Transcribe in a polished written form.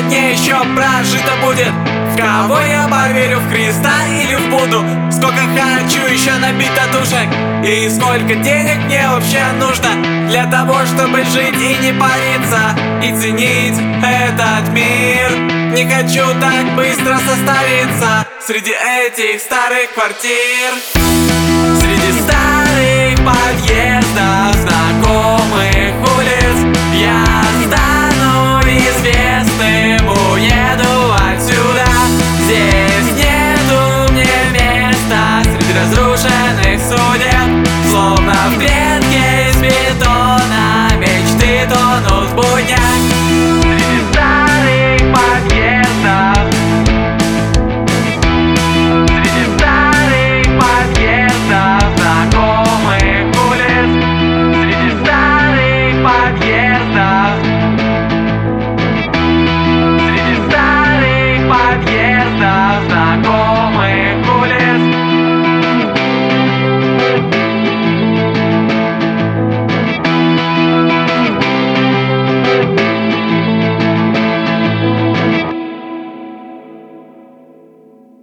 мне еще прожито будет? В кого я поверю, в Христа или в Будду? Сколько хочу еще набить татушек? И сколько денег мне вообще нужно для того, чтобы жить и не париться, и ценить этот мир? Не хочу так быстро состариться среди этих старых квартир, среди старых подъездов.